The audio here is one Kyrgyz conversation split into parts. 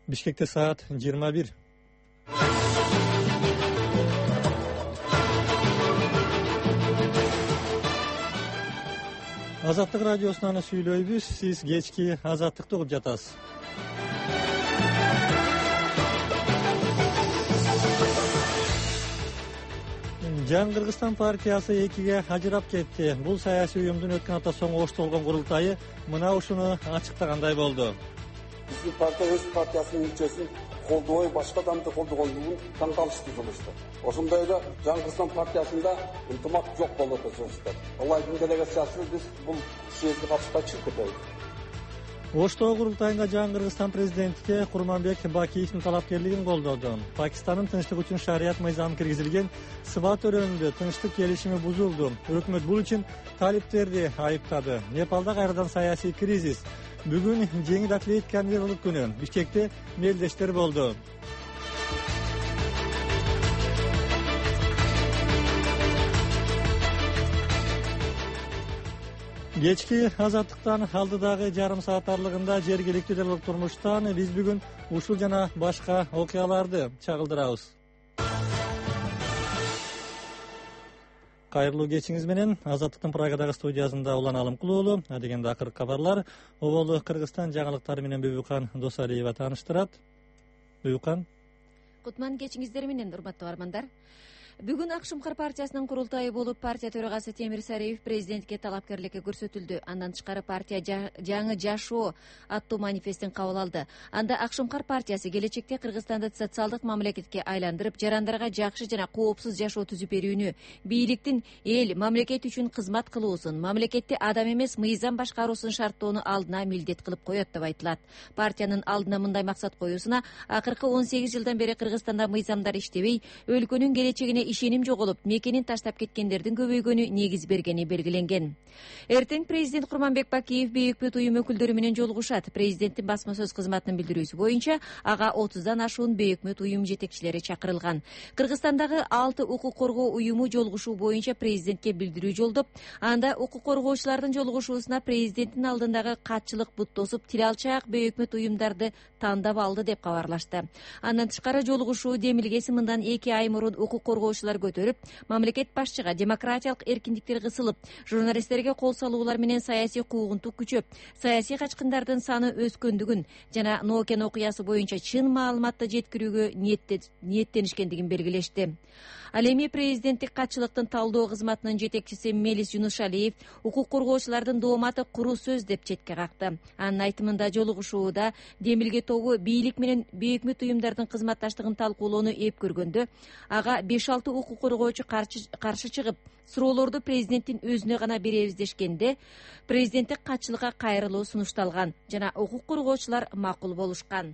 Бишкекте саат 21. Азаттык радиосунан сүйлөйбүз. Сиз кечки Азаттыкты угуп жатасыз. Жаңы Кыргызстан партиясы экиге ажырап кетти. Бул саясий уюмдун өткөн апта соңу Ошто болгон курултайы мына ушуну ачыктагандай болду. Биздин партия өз партиясынын мүчөсүн колдобой башка адамды колдогондугун таң калыштуу кылышты. Ошондой эле Жаңы Кыргызстан партиясында ынтымак жок болуп жатат. Алардын делегациясы биз бул съездге катышпай чыгып кетебиз. Ошто курултайында Жаңы Кыргызстан президентке Курманбек Бакиевдин талапкерлигин колдоду. Пакистандын тынчтык үчүн шарият мыйзамы киргизилген, сыба төрөндү, тынчтык келишими бузулду. Өкмөт бул үчүн талиптерди айыптады. Непалда кайрадан саясий кризис. Бүгүн жеңил атлетика мыйзамдуулук күнү. Бишкекте мелдештер болду. Кечки Азаттыктан алдыдагы жарым саат аралыгында жергиликтүү делдик турмуштан биз бүгүн ушул жана башка окуяларды чагылдырабыз. Кайрылуу кечиңиз менен Азаттыктын Прагадагы студиясында Улан Алымкулуу уулу, адегенде акыркы кабарлар Оболу Кыргызстан жаңылыктары менен Бөбүкан Досалиева тааныштырат. Бөбүкан. Кутман кечиңиздер менен, урматтуу армандар. Бүгүн Ак Шумкар партиясынын курултайы болуп, партия төрагасы Темир Сариев президентке талапкерликке көрсөтүлдү. Андан тышкары партия жаңы жашоо аттуу манифестин кабыл алды. Анда Ак Шумкар партиясы келечекте Кыргызстанды социалдык мамлекетке айландырып, жарандарга жакшы жана коопсуз жашоо түзүп берүүнү, бийликтин эл, мамлекет үчүн кызмат кылуусун, мамлекетти адам эмес мыйзам башкаруусун шарттоону алдына милдет кылып коет деп айтылат. Партиянын алдына мындай максат коюусуна акыркы 18 жылдан бери Кыргызстанда мыйзамдар иштебей, өлкөнүн келечегине ишеним жоголуп, мекенин таштап кеткендердин көбөйгөнү негиз бергени белгиленген. Эртең президент Курманбек Бакиев БЮКмөт уюм өкүлдөрү менен жолугушат. Президенттин басма сөз кызматынын билдирүүсү боюнча, ага 30дан ашуун БЮКмөт уюм жетекчилери чакырылган. Кыргызстандагы 6 укук коргоо уюму жолугушуу боюнча президентке билдирүү жолдоп, анда укук коргоочулардын жолугушуусуна президенттин алдындагы катчылык бут тосуп, тил алчаак БЮКмөт уюмдарды тандап алды деп кабарлашты. Андан тышкары жолугушуу демилгеси мындан 2 ай мурун укук коргоочулар көтөрүп, мамлекет башчыга демократиялык эркиндиктер кысылып, журналисттерге кол салуулар менен саясий куугунтук күчөп, саясий качкындардын саны өскөндүгүн жана Нокен окуясы боюнча чын маалыматты жеткирүүгө ниеттенишкендигин белгилешти. Ал эми президенттик катчылыктын талдоо кызматынын жетекчиси Мелис Жунушалиев укук коргоочулардын дооматы куру сөз деп четке какты. Анын айтымында жолугушууда демилге тобу бийлик менен БЮКмөт уюмдардын кызматташтыгын талкуулоону эп көргөндө, ага 5-6 укук коргоочу каршы чыгып, суроолорду президенттин өзүнө гана беребиз дешкенде, президенттик катчылыкка кайрылуу сунушталган жана укук коргоочулар макул болушкан.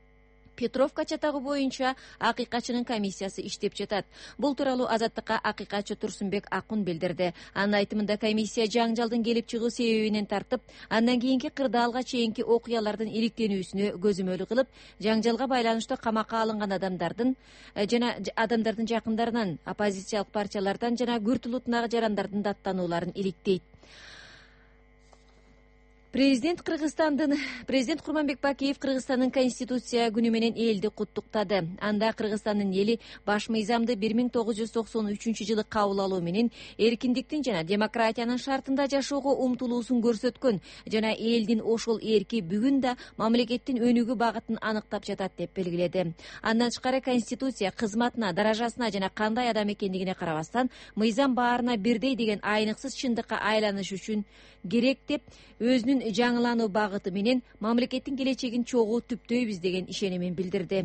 Петровка чатагы боюнча акыйкатчынын комиссиясы иштеп жатат. Бул тууралуу Азаттыкка акыйкатчы Турсунбек Акун билдирди. Анын айтымында комиссия жаңжалдын келип чыгуу себебинен тартып, андан кийинки кырдаалга чейинки окуялардын иликтенүүсүнө көзөмөл кылып, жаңжалга байланыштуу камакка алынган адамдардын жакындарынан, оппозициялык партиялардан жана күрт улутундагы жарандардын даттанууларын иликтейт. Президент Курманбек Бакиев Кыргызстандын Конституция күнү менен элди куттуктады. Анда Кыргызстандын эли баш мыйзамды 1993-жылы кабыл алуу менен эркиндиктин жана демократиянын шартында жашоого умтулуусун көрсөткөн жана элдин ошол эрки бүгүн да мамлекеттин өнүгүү багытын аныктап жатат деп белгиледи. Андан тышкары Конституция кызматына, даражасына жана кандай адам экендигине карабастан мыйзам баарына бирдей деген айныксыз чындыкка айланыш үчүн керек деп өзүнүн жаңылануу багыты менен мамлекеттин келечегин чогуу түптөйбүз деген ишенимин билдирди.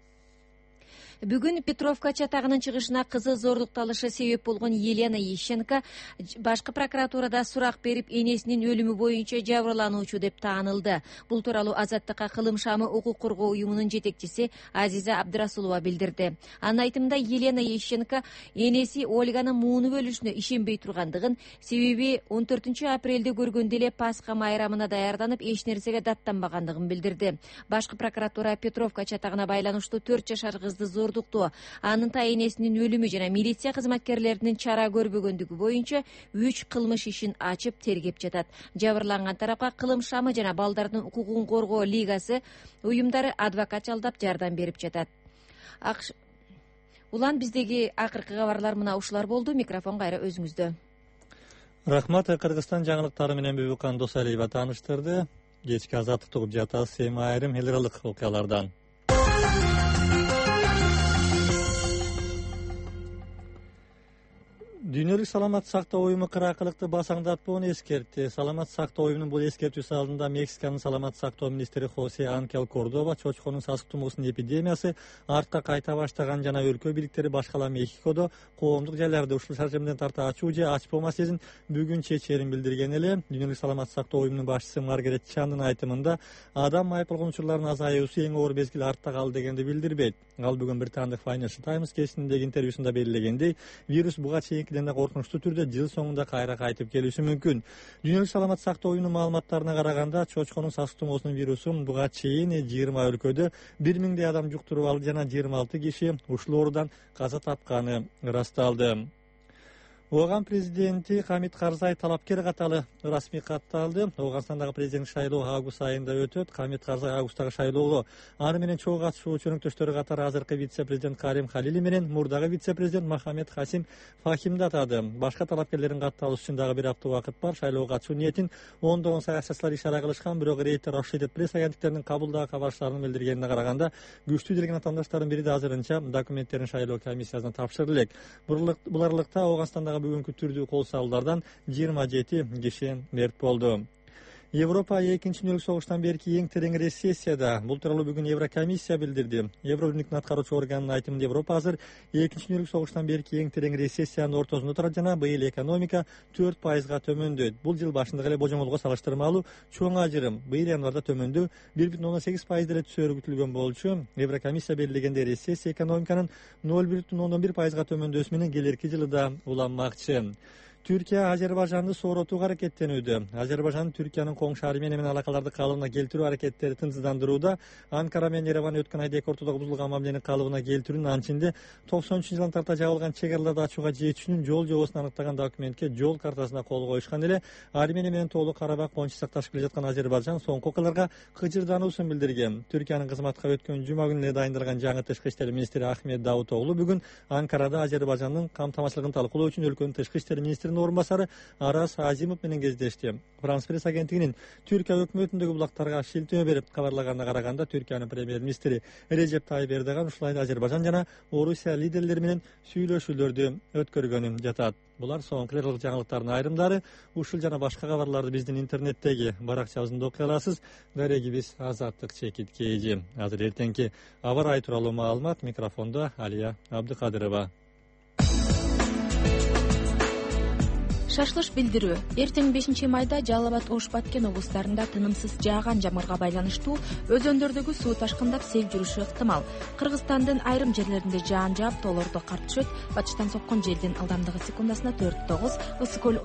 Бүгүн Петровка чатагынын чыгышына кызы зорлукталышы себеп болгон Елена Ещенко башкы прокуратурада сурак берип, энесинин өлүмү боюнча жабырлануучу деп таанылды. Бул тууралуу Азаттыкка Кылым шамы укук коргоо уюмунун жетекчиси Азиза Абдырасулова билдирди. Анын айтымында Елена Ещенко энеси Ольганын мууну бөлүшүнө ишенбей тургандыгын, себеби 14 апрелде көргөндө эле Пасха майрамына даярданып, эч нерсеге даттанбагандыгын билдирди. Башкы прокуратура Петровка чатагына байланыштуу 4 жашар кызды ордуктоо, анын тайенесинин өлүмү жана милиция кызматкерлеринин чара көрбөгөндүгү боюнча 3 кылмыш ишин ачып тергеп жатат. Жабырланган тарапка Кылым шамы жана балдардын укугун коргоо лигасы уюмдары адвокат жалдап жардам берип жатат. Улан биздеги акыркы кабарлар мына ушулар болду. Микрофон кайра өзүңүздө. Рахмат. Кыргызстан жаңылыктары менен Бүбүкан Досалиева тааныштырды. Кечки азаттык угуп жатабыз эми айрым эл аралык окуялардан. Дүйнөлүк саламат сактоо уюму кыракылыкты басаңдатпоону эскертти. Саламат сактоо уюмунун бул эскертүүсү алдында Мексиканын саламат сактоо министри Хосе Анкел Кордова чочконун сасык тумоосунун эпидемиясы артка кайта баштаган жана өлкө бийликтери башкала Мехикодо коомдук жайларды ушул шаршы менен тарта ачуу же ачпоо маселесин бүгүн чечээрин билдирген эле. Дүйнөлүк саламат сактоо уюмунун башчысы Маргарет Чандын айтымында адам майып болгон учурлардын азаюусу эң оор мезгил артта калды дегенди билдирбейт. Ал бүгүн Британдык Financial Times кесинидеги интервьюсунда белгилегендей, вирус буга чейинкиден да коркунучтуу түрдө жыл соңунда кайра кайтып келиши мүмкүн. Дүйнөлүк саламат сактоо уюмунун маалыматтарына караганда, чочконун сасык тумоосунун вирусу буга чейин 20 өлкөдө 1000 адам жуктуруп алды жана 26 киши ушул оорудан каза тапканы ырасталды. Ооган президенти Хамид Карзай талапкер катары расмий катталды. Ооганстандагы президенттик шайлоо август айында өтөт. Хамид Карзай августтагы шайлоого аны менен чогуу катышуучу өнөктөштөрү катары азыркы вице-президент Карим Халили менен мурдагы вице-президент Мохаммед Хасим Фахимди атады. Башка талапкерлердин катталышы үчүн дагы бир апта убакыт бар. Шайлоого катышуу ниетин ондогон саясатчылар ишара кылышкан, бирок Рейтер Associated Press агенттиктеринин кабылдагы кабарчыларынын билдиргенине караганда, күчтүү делген атаандаштардын бири да азырынча документтерин шайлоо комиссиясына тапшырды элек. Бул аралыкта Ооганстандагы бүгүнкү түрдүү кол салуулардан 27 киши мерт болду. Европа 2-нчи дүйнөлүк согуштан берки эң терең рецессияда. Бул тууралуу бүгүн Еврокомиссия билдирди. Евробирликтин аткаруучу органынын айтымында Европа азыр 2-нчи дүйнөлүк согуштан берки эң терең рецессиянын ортосунда турат жана быйыл экономика 4%га төмөндөйт. Бул жыл башындагы эле божомолго салыштырмалуу чоң ажырым. Быйыл январда төмөндөө 1,8% деле түсөөрү күтүлгөн болчу. Еврокомиссия белгилегендей, рецессия экономиканын 0,1%га төмөндөсү менен келерки жылы да уланмакчы. Түркия Азербайжанды сооротууга аракеттенүүдө. Азербайжан Түркиянын коң шаары менен алакаларды калыбына келтирүү аракеттери тынчсыздандырууда. Анкара менен Ереван өткөн айда эки ортодогу бузулган мамилени калыбына келтирүүнүн анчинде 90-жылдан тарта жабылган чек араларды ачууга жетүүнүн жол жобосун аныктаган документке жол картасына кол коюшкан эле. Армения менен тоолуу Карабак боюнча сакташып келе жаткан Азербайжан соңку окуяларга кыжырдануусун билдирген. Түркиянын кызматка өткөн жума күнү эле дайындалган жаңы тышкы иштер министри Ахмед Давутоглу бүгүн Анкарада Азербайжандын камтамашчылыгын талкуулоо үчүн өлкөнүн тышкы иштер министринин орун басары Арас Азимов менен кездешти. Франс пресс агенттигинин Түркия өкмөтүндөгү булактарга шилтеме берип кабарлаганына караганда, Түркиянын премьер-министри Режеп Тайып Эрдоган ушул айда Азербайжан жана Орусия лидерлери менен сүйлөшүүлөрдү өткөргөнү жатат. Булар соңку жаңылыктардын айрымдары. Ушул жана башка кабарларды биздин интернеттеги баракчабызда окуй аласыз. Дарегибиз Азаттык Чекит Кейжи. Азыр эртеңки аба ырайы тууралуу маалымат. Микрофондо Алия Абдыкадырова. Шашлыш билдирүү. Эртең 5-майда Жалал Абад, Ош, Баткен облустарында тынымсыз жааган жамгырга байланыштуу өзөндөрдөгү суу ташкындап сел жүрүшү ыктымал. Кыргызстандын айрым жерлеринде жаан жаап, тоолордо кар түшөт. Батыштан соккон желдин ылдамдыгы секундасына 4-9. Ысык көл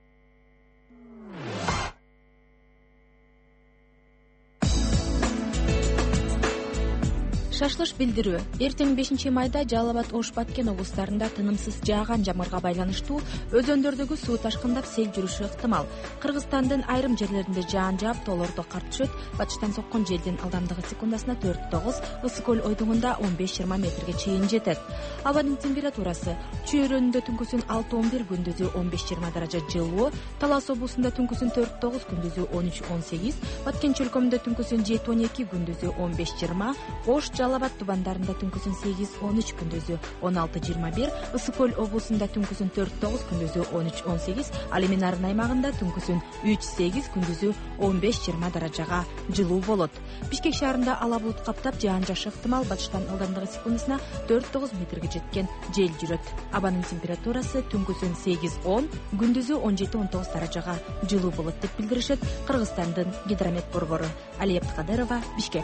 Шашлыш билдирүү. Эртең 5-майда Жалал Абад, Ош, Баткен облустарында тынымсыз жааган жамгырга байланыштуу өзөндөрдөгү суу ташкындап сел жүрүшү ыктымал. Кыргызстандын айрым жерлеринде жаан жаап, тоолордо кар түшөт. Батыштан соккон желдин ылдамдыгы секундасына 4-9. Ысык көл ойдугунда 15-20 метрге чейин жетет. Абанын температурасы: Чөйрөнүндө түнкүсүн 6-11, күндүзү 15-20 даража жылуу. Талас облусунда түнкүсүн 4-9, күндүзү 13-18. Баткен чөлкөмүндө түнкүсүн 7-12, күндүзү 15-20. Ош, Жалал Абад тубандарында түнкүсүн 8-13, күндүзү 16-21. Ысык көл облусунда түнкүсүн 4-9, күндүзү 13-18. Ал эми Нарын аймагында түнкүсүн 3-8, күндүзү 15-20 даражага жылуу болот. Бишкек шаарында ала булут каптап, жаан жаашы ыктымал. Батыштан ылдамдыгы секундасына 4-9 метрге жеткен жел жүрөт. Абанын температурасы түнкүсүн 8-10, күндүзү 17-19 даражага жылуу болот деп билдиришет Кыргызстандын гидромет борбору. Алия Абдыкадырова, Бишкек.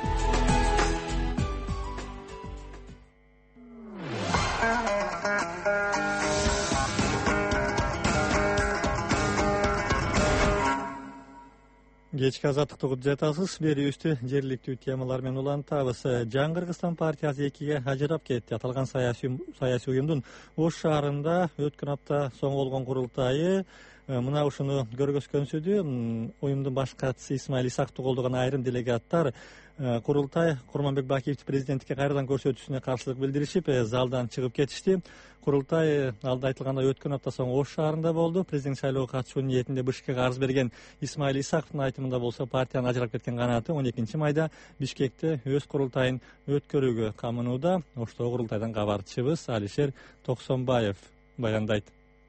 Кечки азаттыкты угуп жатасыз. Берүүбүздү жергиликтүү темалар менен улантабыз. Жаңы Кыргызстан партиясы экиге ажырап кетти. Аталган саясий уюмдун Ош шаарында өткөн апта соң болгон курултайы мына ушуну көргөзгөнсүдү. Уюмдун баш катчысы Исмаил Исаковду колдогон айрым делегаттар курултай Курманбек Бакиевди президенттикке кайрадан көрсөтүүсүнө каршылык билдиришип, залдан чыгып кетишти. Курултай алда айтылгандай өткөн апта соң Ош шаарында болду. Президент шайлоого катышуу ниетинде Бишкекке арыз берген Исмаил Исаковдун айтымында болсо, партиянын ажырап кеткен канаты 12 майда Бишкекте өз курултайын өткөрүүгө камынууда. Оштогу курултайдан кабарчыбыз Алишер Токсонбаев баяндайт.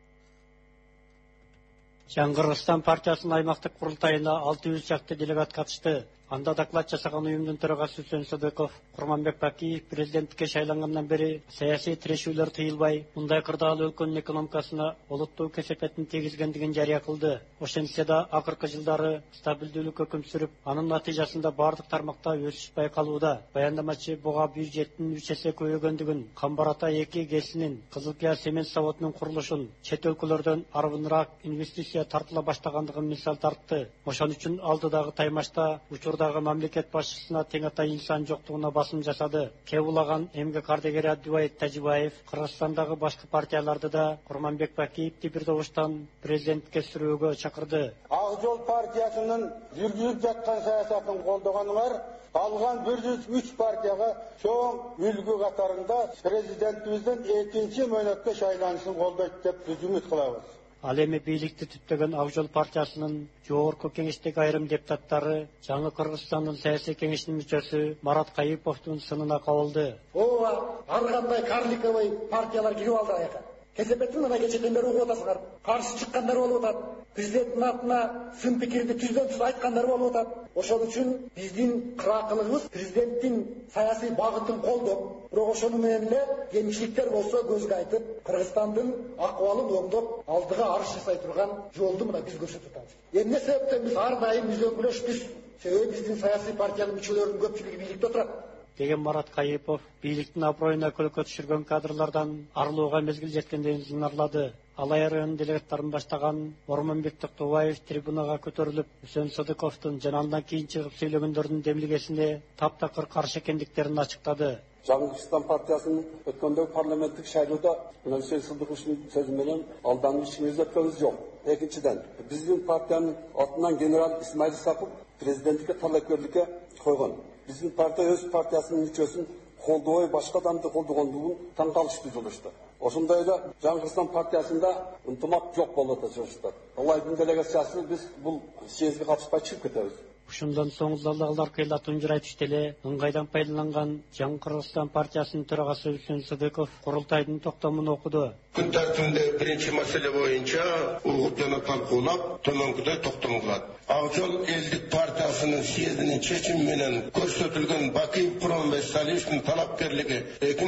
Жаңы Кыргызстан партиясынын аймактык курултайына 600 чакты делегат катышты. Анда доклад жасаган уюмдун төрагасы Үсөн Сыдыков, Курманбек Бакиев президенттикке шайлангандан бери саясий тирешүүлөр тыйылбай, мындай кырдаал өлкөнүн экономикасына олуттуу кесепетин тийгизгендигин жарыя кылды. Ошентсе да акыркы жылдары стабилдүүлүк өкүм сүрүп, анын натыйжасында бардык тармакта өсүш байкалууда. Баяндамачы буга бюджеттин 3 эсе көбөйгөндүгүн, Камбарата 2 ГЭСинин, Кызыл Кия цемент заводунун курулушун, чет өлкөлөрдөн арбыныраак инвестиция тартыла баштагандыгын мисал тартты. Ошон үчүн алдыдагы таймашта учурдагы мамлекет башчысына тең ата инсан жоктугуна басым жасады. Кеп улаган эмгек ардагери Абдубай Тажибаев Кыргызстандагы башка партияларды да Курманбек Бакиевди бир добуштан президенттикке сүрөөгө чакырды. Ак жол партиясынын жүргүзүп жаткан саясатын колдогонуңар калган 103 партияга чоң үлгү катарында президентибиздин 2 мөөнөткө шайланышын колдойт деп биз үмүт кылабыз. Ал эми бийликти түптөгөн Ак жол партиясынын жогорку кеңештеги айрым депутаттары Жаңы Кыргызстандын саясий кеңешинин мүчөсү Марат Кайыповдун сынына кабылды. Ооба ар кандай карликовый партиялар кирип алды аяка. Кесепеттин ана кечеден бери угуп атасыңар. Каршы чыккандар болуп атат. Президенттин атына сын пикирди түздөн түз айткандар болуп атат. Ошон үчүн биздин кыракылыгыбыз президенттин саясий багытын колдоп, бирок ошону менен эле кемчиликтер болсо көзгө айтып, Кыргызстандын акыбалын оңдоп, алдыга арыш жасай турган жолду мына биз көрсөтүп атабыз. Эмне себептен биз ар дайым үзөңгүлөшпүз? Себеби биздин саясий партиянын мүчөлөрүнүн көпчүлүгү бийликте отурат. Деген Марат Кайыпов бийликтин аброюна көлөкө түшүргөн кадрлардан арылууга мезгил жеткенден зынарлады. Ал айрым делегаттарын баштаган Ормонбек Токтобаев трибунага көтөрүлүп, Үсөн Сыдыковдун жана андан кийин чыгып сүйлөгөндөрдүн демилгесине таптакыр каршы экендиктерин ачыктады. Жаңы Кыргызстан партиясынын өткөндөгү парламенттик шайлоодо Үсөн Сыдыковдун сөзү менен алданып ишиңизде көз жок. Экинчиден, биздин партиянын атынан генерал Исмаил Исаков президенттикке талапкерликке койгон. Биздин партия өз партиясынын мүчөсүн колдобой башка адамды колдогондугун таң калыштуу жылышты. Ошондой эле Жаңы Кыргызстан партиясында ынтымак жок болуп атышты. Алайдын делегациясы биз бул съездге катышпай чыгып кетебиз. Ушундан соң залдагылар кыйла тунжурай түштү эле ыңгайдан пайдаланган Жаңы Кыргызстан партиясынын төрагасы Үсөн Сыдыков курултайдын токтомун окуду. Күн тартибинде биринчи маселе боюнча угуп жана талкуулап төмөнкүдөй токтом кылат. Ак жол элдик партиясынын съездинин чечими менен көрсөтүлгөн Бакиев Курманбек Салиевдин талапкерлиги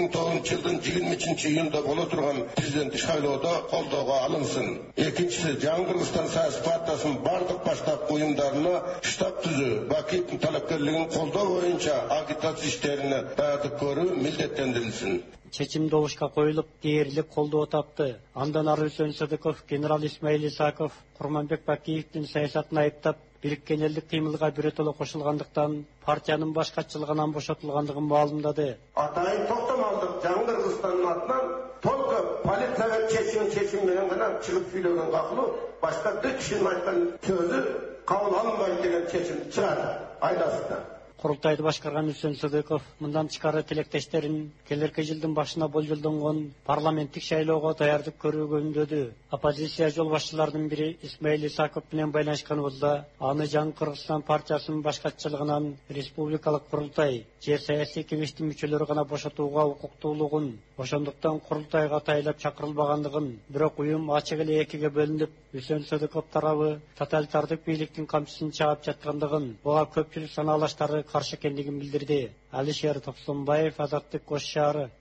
2009 жылдын 23-июнда боло турган президенттик шайлоодо колдоого алынсын. Экинчиси, Жаңы Кыргызстан саясий партиясынын бардык баштапкы уюмдарына штаб түзүү, Бакиевдин талапкерлигин колдоо боюнча агитация иштерине даярдык көрүү милдеттендирилсин. Чечим добушка коюлуп, дээрлик колдоо тапты. Андан ары Үсөн Сыдыков, генерал Исмаил Исаков Курманбек Бакиевдин саясатын айыптап, бириккен элдик кыймылга бирөтөлө кошулгандыктан партиянын баш катчылыгынан бошотулгандыгын маалымдады. Атайын токтом алдык. Жаңы Кыргызстандын атынан только полиция чечим менен гана чыгып сүйлөгөн капылуу, башка бир кишинин айткан сөзү кабыл алынбайт деген чечим чыгат айласында. Курултайды башкарган Үсөн Сыдыков мындан тышкары тилектештерин келерки жылдын башына болжолдонгон парламенттик шайлоого даярдык көрүүгө үндөдү. Оппозиция жол башчыларынын бири Исмаил Исаков менен байланышканыбызда аны Жаңы Кыргызстан партиясынын баш катчылыгынан республикалык курултай же саясий кеңештин мүчөлөрү гана бошотууга укуктуулугун, ошондуктан курултайга атайлап чакырылбагандыгын, бирок уюм ачык эле экиге бөлүнүп, Үсөн Сыдыков тарабы тоталитардык бийликтин камчысын чаап жаткандыгын, буга көпчүлүк санаалаштары каршы экендигин билдирди. Алишер Токсонбаев, Азаттык, Ош шаары.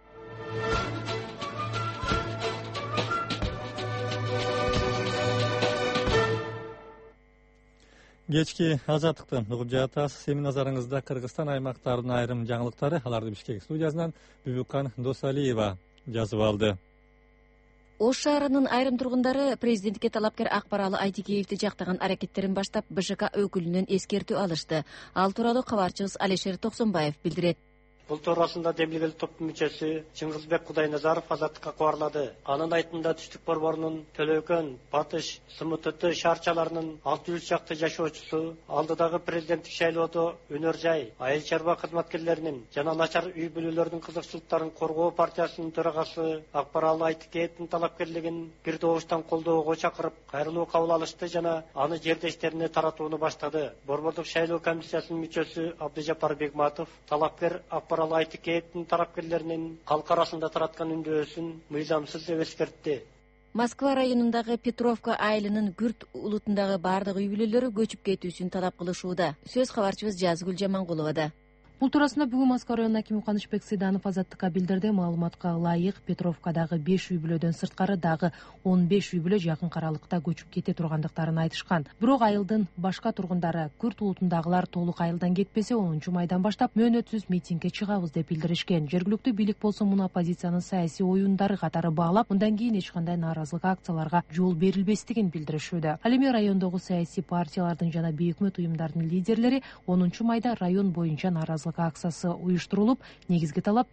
Кечки азаттыкты угуп жатасыз. Эми назарыңызда Кыргызстан аймактарынын айрым жаңылыктары. Аларды Бишкек студиясынан Бүбүкан Досалиева жазып алды. Ош шаарынын айрым тургундары президентке талапкер Акбаралы Айтикеевди жактаган аракеттерин баштап БШК өкүлүнөн эскертүү алышты. Ал тууралуу кабарчыбыз Алишер Токсонбаев билдирет. Бул туурасында демилгел топтун мүчөсү Чыңгызбек Кудайназаров азаттыкка кабарлады. Анын айтымында түштүк борборунун Төлөкөн, Батыш, СМТТ шаарчаларынын 600 чакты жашоочусу алдыдагы президенттик шайлоодо өнөр жай, айыл чарба кызматкерлеринин жана начар үй бүлөлөрдүн кызыкчылыктарын коргоо партиясынын төрагасы Акбаралы Айтикеевдин талапкерлигин бир добуштан колдоого чакырып, кайрылуу кабыл алышты жана аны жердештерине таратууну баштады. Борбордук шайлоо комиссиясынын мүчөсү Абдыжапар Бегматов талапкер Акбаралы Айтикеевдин тарапкерлеринин калк арасында тараткан үндөөсүн мыйзамсыз деп эскертти. Москва районундагы Петровка айылынын Күрт улутундагы бардык үй бүлөлөрү көчүп кетүүсүн талап кылышууда. Сөз кабарчыбыз Жазгүл Жамангуловада. Бул туурасында бүгүн Москва районунун акими Канычбек Сыйданов азаттыкка билдирди. Маалыматка ылайык, Петровкадагы 5 үй бүлөдөн сырткары дагы 15 үй бүлө жакын аралыкта көчүп кете тургандыктарын айтышкан. Бирок айылдын башка тургундары Күрт улутундагылар толук айылдан кетпесе 10 майдан баштап мөөнөтсүз митингге чыгабыз деп билдиришкен. Жергиликтүү бийлик болсо муну оппозициянын саясий оюндары катары баалап, мындан кийин эч кандай нааразылык акцияларга жол берилбестигин билдиришүүдө. Ал эми райондогу саясий партиялардын жана бейөкмөт уюмдардын лидерлери 10 майда район боюнча нааразылык акциясы уюштурулуп, негизги талап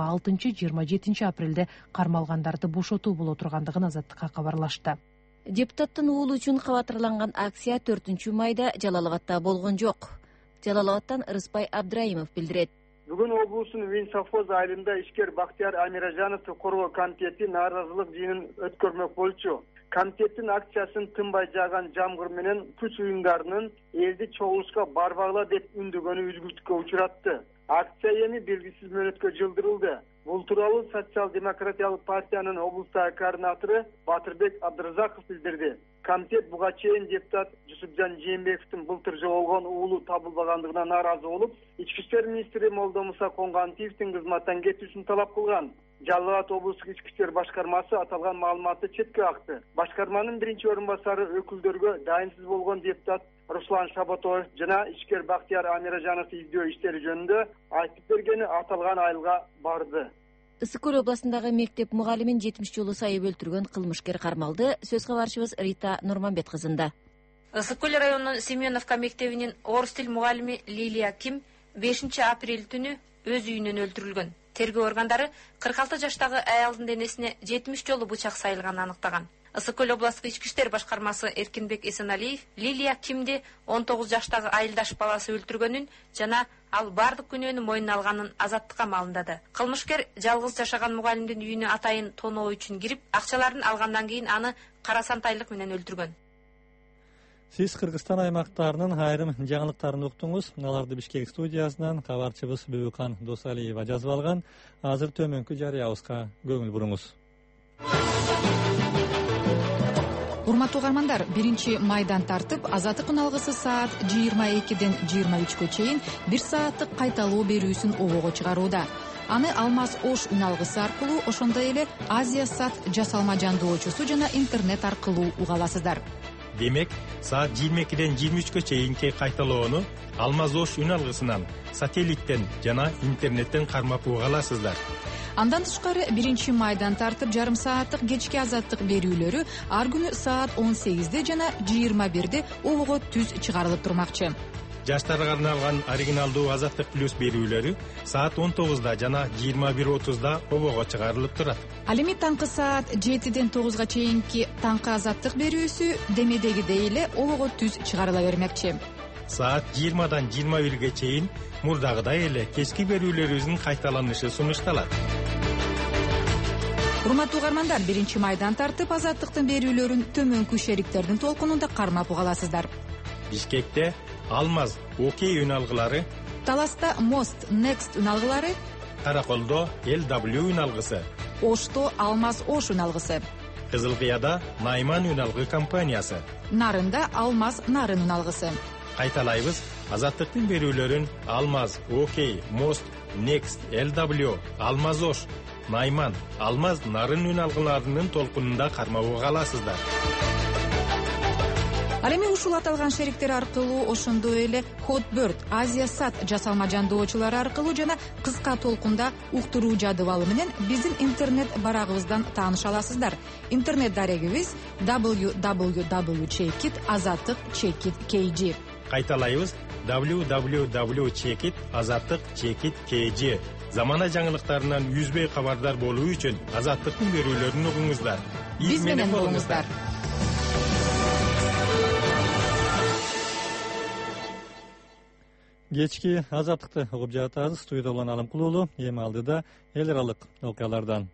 26-27 апрелде кармалгандарды бошотуу боло тургандыгын азаттыкка кабарлашты. Депутаттын уулу үчүн кабатырланган акция 4 майда Жалал Абадта болгон жок. Жалал Абадтан Рыспай Абдраимов билдирет. Бүгүн облустун Винсовхоз айылында ишкер Бактияр Амиражановду коргоо комитети нааразылык жыйынын өткөрмөк болчу. Комитеттин акциясын тынбай жааган жамгыр менен күч уюмдарынын элди чогулушка барбагыла деп үндөгөнү үзгүлтүккө учуратты. Акция эми белгисиз мөөнөткө жылдырылды. Бул тууралуу Социал-демократиялык партиянын облустагы координатору Батырбек Абдыразаков билдирди. Комитет буга чейин депутат Жусупжан Жээнбековдун былтыр жоголгон уулу табылбагандыгына нааразы болуп, Ички иштер министри Молдомуса Конгантиевдин кызматтан кетүүсүн талап кылган. Жалал Абад облустук ички иштер башкармасы аталган маалыматты четке акты. Башкарманын биринчи орун басары өкүлдөргө дайынсыз болгон депутат Руслан Шабатоев жана ишкер Бактияр Амиражановду издөө иштери жөнүндө айтып бергени аталган айылга барды. Ысык Көл областындагы мектеп мугалимин 70 жолу сайып өлтүргөн кылмышкер кармалды. Сөз кабарчыбыз Рита Нурманбет кызында. Ысык Көл районунун Семеновка мектебинин орус тил мугалими Лилия Ким 5 апрель түнү өз үйүнөн өлтүрүлгөн. Тергөө органдары 46 жаштагы аялдын денесине 70 жолу бычак сайылганын аныктаган. Ысык Көл областык ички иштер башкармасы Эркинбек Эсеналиев Лилия Кимди 19 жаштагы айылдаш баласы өлтүргөнүн жана ал бардык күнөөнү мойнуна алганын азаттыкка маалымдады. Кылмышкер жалгыз жашаган мугалимдин үйүнө атайын тоноо үчүн кирип, акчаларын алгандан кийин аны карасантайлык менен өлтүргөн. Сиз Кыргызстан аймактарынын айрым жаңылыктарын уктуңуз. Аларды Бишкек студиясынан кабарчыбыз Бөбүкан Досалиева жазып алган. Азыр төмөнкү жарыябызга көңүл буруңуз. Урматтуу угармандар, 1 майдан тартып, азаттык үналгысы саат 22-ден 23-кө чейин 1 сааттык кайталоо берүүсүн обого чыгарууда. Аны Алмаз Ош үналгысы аркылуу, ошондой эле Азия Сат жасалма жандоочусу жана интернет аркылуу уга аласыздар. Демек, саат 22-ден 23-кө чейинки кайталоону Алмаз Ош үналгысынан, сателлиттен жана интернеттен кармап уга аласыздар. Андан тышкары 1 майдан тартып жарым сааттык кечки азаттык берүүлөрү ар күнү саат 18-де жана 21-де обого түз чыгарылып турмакчы. Жаштарга арналган оригиналдуу азаттык плюс берүүлөрү саат 19-да жана 21:30-да обого чыгарылып турат. Ал эми таңкы саат 7-ден 9-га чейинки таңкы азаттык берүүсү демедегидей эле обого түз чыгарыла бермекчи. Саат 20-дан 21-ге чейин мурдагыдай эле кечки берүүлөрүбүздүн кайталанышы сунушталат. Урматтуу угармандар, 1 майдан тартып азаттыктын берүүлөрүн төмөнкү шериктердин толкунунда кармап уга аласыздар. Бишкекте Алмаз Окей үналгылары, Таласта Мост Next үналгылары, Караколдо LW үналгысы, Ошто Алмаз Ош үналгысы, Кызылкыяда Найман үналгы компаниясы, Нарында Алмаз Нарын үналгысы. Кайталайбыз, азаттыктын берүүлөрүн Алмаз Окей, Мост Next, LW, Алмаз Ош, Найман, Алмаз Нарын үналгыларынын толкунунда кармап уга аласыздар. Ал эми ушул аталган шериктер аркылуу ошондой эле Hotbird, Азия-Сат жасалма жандоочулары аркылуу жана кыска толкунда уктуруу жадыбалы менен биздин интернет барагыбыздан тааныша аласыздар. Интернет дарегибиз www.chekit.azattik.kg. Кайталайбыз: www.chekit.azattik.kg. Замана жаңылыктарынан үзбөй кабардар болуу үчүн Азаттыктын берүүлөрүн угуңуздар. Биз менен болуңуздар. Кечки Азаттыкты угуп жатабыз. Студияда улан Алым Кулуулу. Эми алдыда эл аралык окуялардан.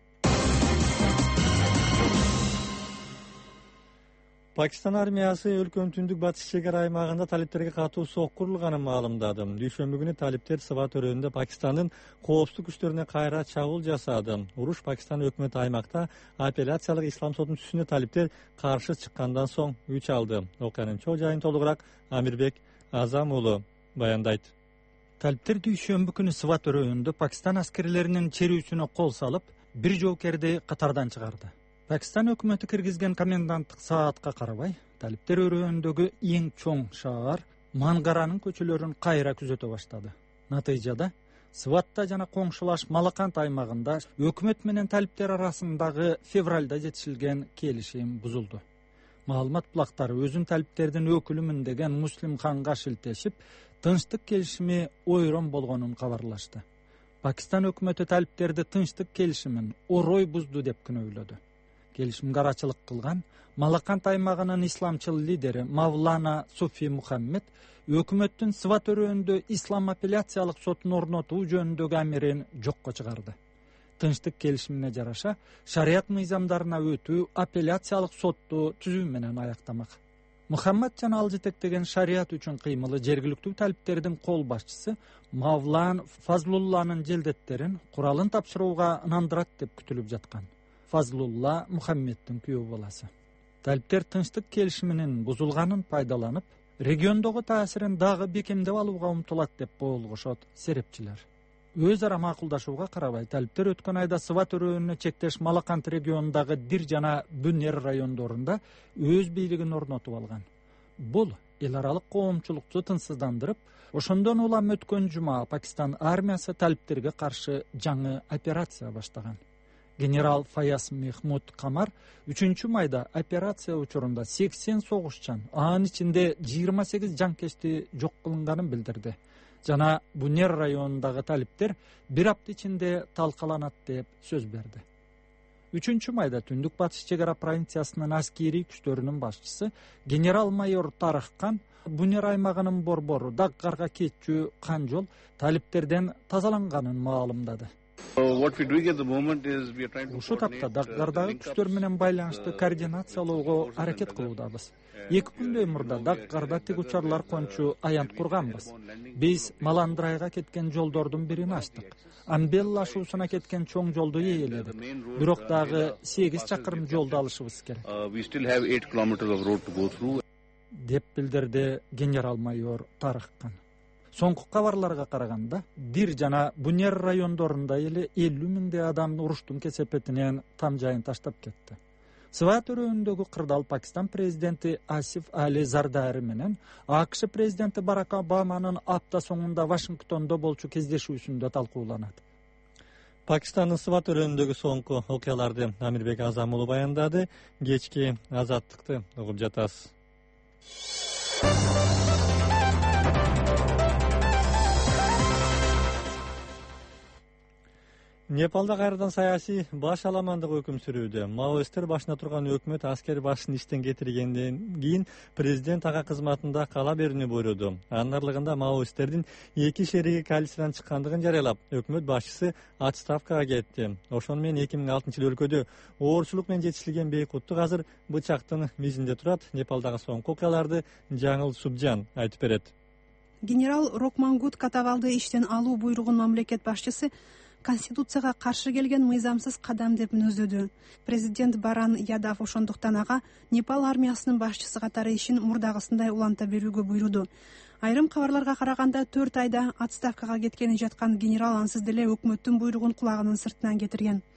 Пакистан армиясы өлкөнүн түндүк батыш чек ара аймагында талиптерге катуу сокку урулганын маалымдады. Дүйшөмбү күнү талиптер Сыва төрөөнүндө Пакистандын коопсуздук күчтөрүнө кайра чабуул жасады. Уруш Пакистан өкмөтү аймакта апелляциялык ислам сотунун түшүнө талиптер каршы чыккандан соң үч алды. Окуянын чоо жайын толугураак Амирбек Азам уулу баяндайт. Талиптер дүйшөмбү күнү Сыва төрөөнүндө Пакистан аскерлеринин черүүсүнө кол салып, бир жоокерди катардан чыгарды. Пакистан өкмөтү киргизген коменданттык саатка карабай, талиптер өрөөндөгү эң чоң шаар Мангаранын көчөлөрүн кайра күзөтө баштады. Натыйжада Сыватта жана коңшулаш Малакант аймагында өкмөт менен талиптер арасындагы февралда жетишилген келишим бузулду. Маалымат булактары өзүн талиптердин өкүлүмүн деген Муслим ханга шилтешип, тынчтык келишими ойрон болгонун кабарлашты. Пакистан өкмөтү талиптерди тынчтык келишимин орой бузду деп күнөөлөдү. Келишимге арачылык кылган Малакант аймагынын исламчыл лидери Мавлана Суфи Мухаммед өкмөттүн Сыва төрөөнүндө ислам апелляциялык сотун орнотуу жөнүндөгү амирин жокко чыгарды. Тынчтык келишимине жараша шарият мыйзамдарына өтүү апелляциялык сотту түзүү менен аяктамак. Мухаммад жана ал жетектеген шарият үчүн кыймылы жергиликтүү талиптердин кол башчысы Мавлан Фазлулланын желдеттерин куралын тапшырууга ынандырат деп күтүлүп жаткан. Фазлулла Мухаммеддин күйөө баласы. Талиптер тынчтык келишиминин бузулганын пайдаланып, региондогу таасирин дагы бекемдеп алууга умтулат деп болгошот серепчилер. Өз ара макулдашууга карабай, талиптер өткөн айда Сыва төрөөнүнө чектеш Малакант регионундагы Дир жана Бүнер райондорунда өз бийлигин орнотуп алган. Бул эл аралык коомчулукту тынчсыздандырып, ошондон улам өткөн жума Пакистан армиясы талиптерге каршы жаңы операция баштаган. Генерал Фаяс Мехмуд Камар 3 майда операция учурунда 80 согушчан, анын ичинде 28 жанкечти жок кылынганын билдирди. Жана Бүнер районундагы талиптер бир апта ичинде талкаланат деп сөз берди. 3 майда түндүк батыш чек ара провинциясынын аскери күчтөрүнүн башчысы генерал-майор Тарыхкан Бүнер аймагынын борбору Даггарга кетчү кан жол талиптерден тазаланганын маалымдады. Ушул тапта Даггардагы күчтөр менен байланышты координациялоого аракет кылуудабыз. 2 күндөй мурда Даггарда тигучарлар кончу аянт курганбыз. Биз Маландрайга кеткен жолдордун бирин ачтык. Амбелла шуусуна кеткен чоң жолду ээледик. Бирок дагы 8 чакырым жолду алышыбыз керек. Деп билдирди генерал-майор Тарыхкан. Соңку кабарларга караганда, Дир жана Бүнер райондорунда эле 50 миңдей адам уруштун кесепетинен там жайын таштап кетти. Сыва төрөөнүндөгү кырдаал Пакистан президенти Асиф Али Зардари менен АКШ президенти Барак Обаманын апта соңунда Вашингтондо болчу кездешүүсүндө талкууланат. Пакистандын Сыва төрөөнүндөгү соңку окуяларды Амирбек Азам уулу баяндады. Кечки Азаттыкты угуп жатасыз. Непалда кайрадан саясий баш аламандык өкүм сүрүүдө. Маоисттер башына турган өкмөт аскер башын иштен кетиргенден кийин президент ага кызматында кала берүүнү буйруду. Анын арлыгында маоисттердин 2 шериги коалициядан чыккандыгын жарыялап, өкмөт башчысы отставкага кетти. Ошону менен 2006-жылы өлкөдө оорчулук менен жетишилген бейкуттук азыр бычактын мизинде турат. Непалдагы соңку окуяларды Жаңыл Субжан айтып берет. Генерал Рокмангут Катавалды иштен алуу буйругун мамлекет башчысы Конституцияга каршы келген мыйзамсыз кадам деп мүнөздөдү. Президент Баран Ядав ошондуктан ага Непал армиясынын башчысы катары ишин мурдагысындай уланта берүүгө буйруду. Айрым кабарларга караганда 4 айда отставкага кеткени жаткан генерал ансыз деле өкмөттүн буйругун кулагынын сыртынан кетирген.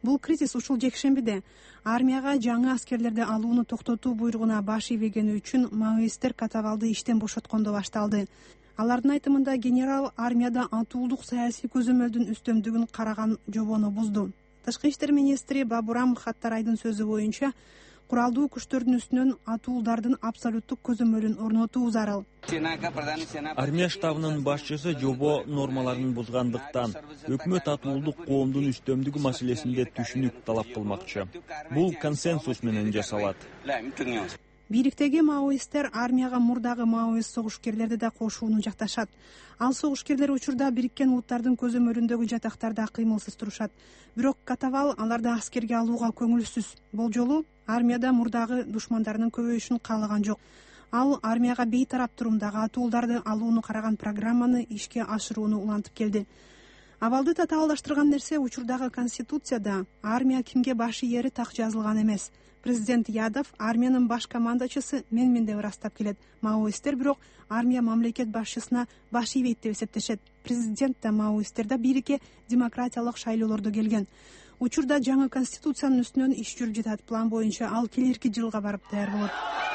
бул кризис ушул жекшембиде армияга жаңы аскерлерди алууну токтотуу буйругуна баш ийбегени үчүн маоисттер Катавалды иштен бошоткондо башталды. Алардын айтымында генерал армияда атуулдук саясий көзөмөлдүн үстөмдүгүн караган жобону бузду. Тышкы иштер министри Бабурам Хаттарайдын сөзү боюнча, куралдуу күчтөрдүн үстүнөн атуулдардын абсолюттук көзөмөлүн орнотуу зарыл. Армия штабынын башчысы жобо нормаларын бузгандыктан өкмөт атуулдук коомдун үстөмдүгү маселесинде түшүнүк талап кылмакчы. Бул консенсус менен жасалат. Бийликтеги маоисттер армияга мурдагы маоист согушкерлерди да кошууну жакташат. Ал согушкерлер учурда Бириккен Улуттардын көзөмөлүндөгү жатактарда кыймылсыз турушат. Бирок Катавал аларды аскерге алууга көңүлсүз. Болжолу армияда мурдагы душмандарынын көбөйүшүн каалаган жок. Ал армияга бейтарап турумдагы атуулдарды алууну караган программаны ишке ашырууну улантып келди. Абалды татаалдаштырган нерсе учурдагы конституцияда армия кимге баш ийери так жазылган эмес. Президент Ядов армиянын баш командачысы менмин деп ырастап келет. Маоисттер бирок армия мамлекет башчысына баш ийбейт деп эсептешет. Президент да маоисттер да бийликке демократиялык шайлоолордо келген. Учурда жаңы конституциянын үстүнөн иш жүрүп жатат. План боюнча ал келерки жылга барып даяр болот.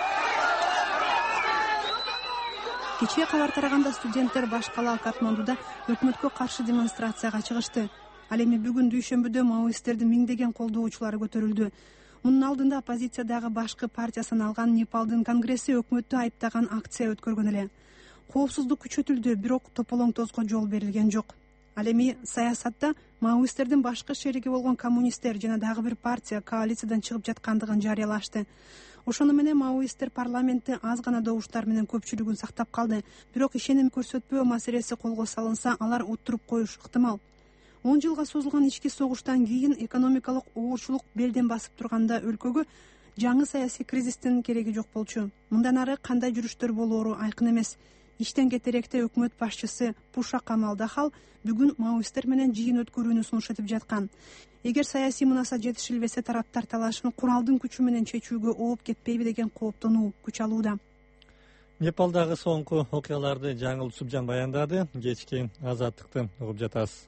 Кечээ кабар тараганда студенттер баш кала Катмандуда өкмөткө каршы демонстрацияга чыгышты. Ал эми бүгүн дүйшөмбүдө маоисттердин миңдеген колдоочулары көтөрүлдү. Мунун алдында оппозициядагы башкы партия саналган Непалдын конгресси өкмөттү айыптаган акция өткөргөн эле. Коопсуздук күчөтүлдү, бирок тополоңтозго жол берилген жок. Ал эми саясатта маоисттердин башкы шериги болгон коммунисттер жана дагы бир партия коалициядан чыгып жаткандыгын жарыялашты. Ошону менен маоисттер парламентте аз гана добуштар менен көпчүлүгүн сактап калды. Бирок ишеним көрсөтпөө маселеси колго салынса, алар отуруп коюшу ыктымал. 10 жылга созулган ички согуштан кийин экономикалык оорчулук белден басып турганда өлкөгө жаңы саясий кризистин кереги жок болчу. Мындан ары кандай жүрүштөр болоору айкын эмес. Иштен кетеректе өкмөт башчысы Пуша Камал Дахал бүгүн маоисттер менен жыйын өткөрүүнү сунуш этип жаткан. Эгер саясий мунаса жетишилбесе, тараптар талашын куралдын күчү менен чечүүгө ооп кетпейби деген кооптонуу күч алууда. Непалдагы соңку окуяларды Жаңыл Субжан баяндады. Кечки Азаттыкты угуп жатасыз.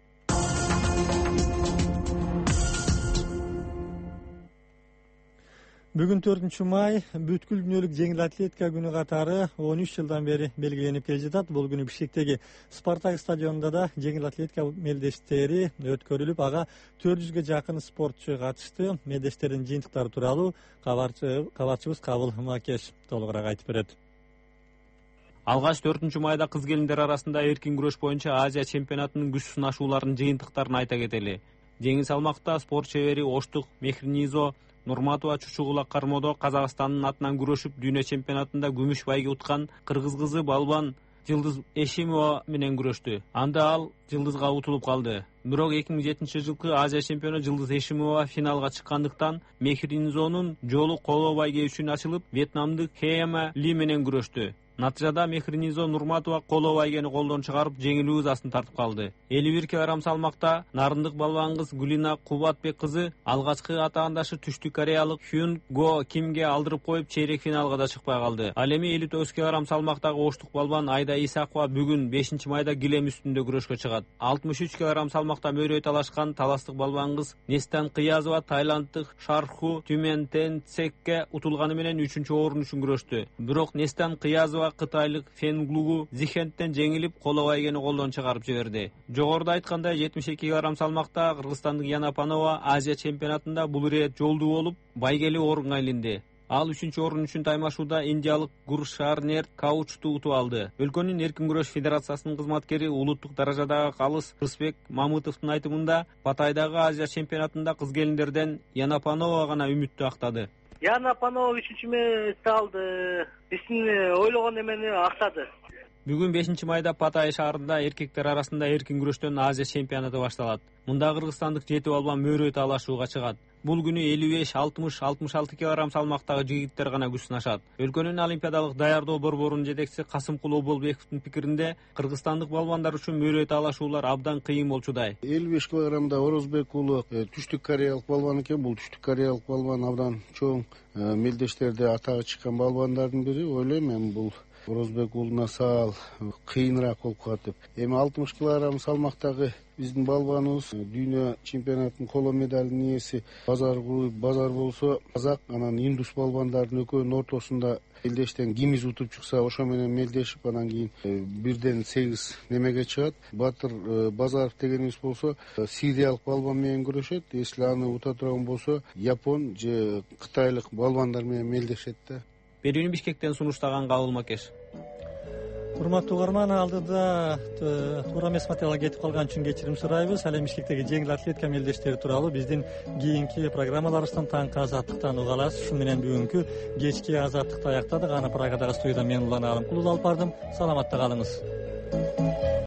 Бүгүн 4-май бүткүл дүйнөлүк жеңил атлетика күнү катары 13 жылдан бери белгиленип кел жатат. Бул күнү Бишкектеги Спартак стадионунда да жеңил атлетика мелдештери өткөрүлүп, ага 400гө жакын спортчу катышты. Мелдештердин жыйынтыктары тууралуу кабарчыбыз Кабыл Макеш толугураак айтып берет. Алгач 4-майда кыз келиндер арасында эркин күрөш боюнча Азия чемпионатынын күч сынашууларынын жыйынтыктарын айта кетели. Жеңил салмакта спорт чебери Оштук Мехринизо Нурматова Чучугула кармоодо Казакстандын атынан күрөшүп дүйнө чемпионатында күмүш байге уткан кыргыз кызы балбан Жылдыз Эшимова менен күрөштү. Анда ал Жылдызга утулуп калды. Бирок 2007-жылкы Азия чемпиону Жылдыз Эшимова финалга чыккандыктан Мехринизонун жолу коло байге үчүн ачылып, вьетнамдык Хема Ли менен күрөштү. Натыйжада Мехринизо Нурматова коло байгени колдон чыгарып, жеңилүү ызасын тартып калды. 51 кг салмакта нарындык балбан кыз Гулина Кубатбек кызы алгачкы атаандашы Түштүк Кореялык Хюн Го Кимге алдырып коюп, чейрек финалга да чыкпай калды. Ал эми 59 кг салмактагы Оштук балбан Айда Исакова бүгүн 5-майда килем үстүндө күрөшкө чыгат. 63 кг салмакта мөрөй талашкан таластык балбан кыз Нестан Кыязова тайланддык Шарху Түментенцекке утулганы менен 3-орун үчүн күрөштү. Бирок Нестан Кыязова кытайлык Фенглугу Зихенттен жеңилип, коло байгени колдон чыгарып жиберди. Жогоруда айткандай 72 кг салмакта кыргызстандык Яна Панова Азия чемпионатында бул ирет жолдуу болуп, байгели орунга илинди. Ал 3-орун үчүн таймашууда индиялык Гуршарнер Каучту утуп алды. Өлкөнүн эркин күрөш федерациясынын кызматкери улуттук даражадагы Калыс Рысбек Мамытовдун айтымында, Паттайдагы Азия чемпионатында кыз келиндерден Яна Панова гана үмүттү актады. Яна Панова 3-мекте алды. Биздин ойлогон эмени актады. Бүгүн 5-майда Паттайы шаарында эркектер арасында эркин күрөштөн Азия чемпионаты башталат. Мында кыргызстандык 7 балбан мөрөй талашууга чыгат. Бул күнү 55, 60, 66 кг салмактагы жигиттер гана күч сынашат. Өлкөнүн олимпиадалык даярдоо борборунун жетекчиси Касымкул Оболбековдун пикиринде, кыргызстандык балбандар үчүн мөрөй талашуулар абдан кыйын болчудай. 55 кг Орозбек уулу Түштүк Кореялык балбан экен. Бул Түштүк Кореялык балбан абдан чоң мелдештерде атагы чыккан балбандардын бири. Ойлойм мен бул орозбек уулуна саал кыйыныраак болуп калат деп. Эми 60 килограмм салмактагы биздин балбаныбыз дүйнө чемпионатынын коло медалынын ээси базар болсо казак анан индус балбандардын экөөнүн ортосунда мелдештен ким утуп чыкса ошо менен мелдешип анан кийин 1-8 немеге чыгат. Батыр Базаров дегенибиз болсо сириялык балбан менен күрөшөт. Если аны ута турган болсо япон же кытайлык балбандар менен мелдешет да. Берүүнү Бишкектен сунуштаган Кабыл Макеш. Урматтуу угарман, алдыда туура эмес материалга кетип калган үчүн кечирим сурайбыз. Ал эми Бишкектеги жеңил атлетика мелдештери тууралуу биздин кийинки программаларыбыздан таңкы азаттыктан уга аласыз. Ушу менен бүгүнкү кечки азаттыкты аяктадык. Аны Прагадагы студияда мен Улан Алымкулов алып бардым. Саламатта калыңыз.